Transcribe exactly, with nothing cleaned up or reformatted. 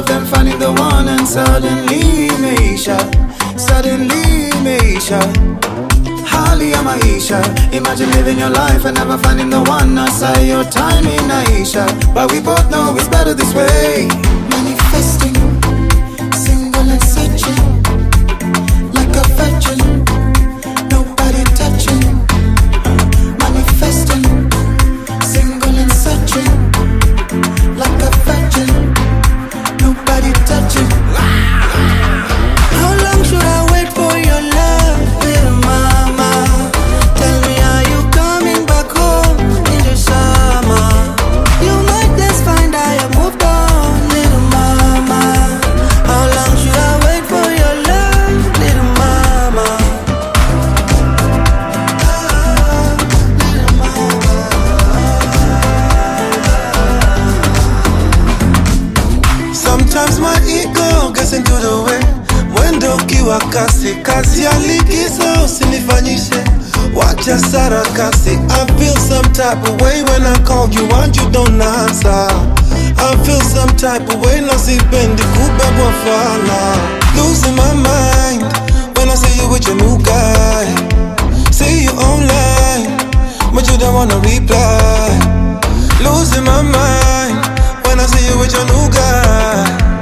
of them finding the one, and suddenly Maisha, suddenly Maisha, hali ya maisha. Imagine living your life and never finding the one. I say your time in Aisha, but we both know it's better this way. Manifesting, single and searching, like a virgin, nobody touching. Manifesting, single and searching, like a virgin, nobody touching. How long should I wait for your love, little mama? Tell me, are you coming back home in the summer? You might just find I have moved on, little mama. How long should I wait for your love, little mama? Sometimes my ego gets into the way. Mwendo kiwa kasi, kazi ya likizo usinifanyishe. Wacha sarakasi. I feel some type of way when I call you and you don't answer. I feel some type of way na sipendi kubebwa fala. Losing my mind when I see you with your new guy. See you online, but you don't wanna reply. Losing my mind when I see you with your new guy.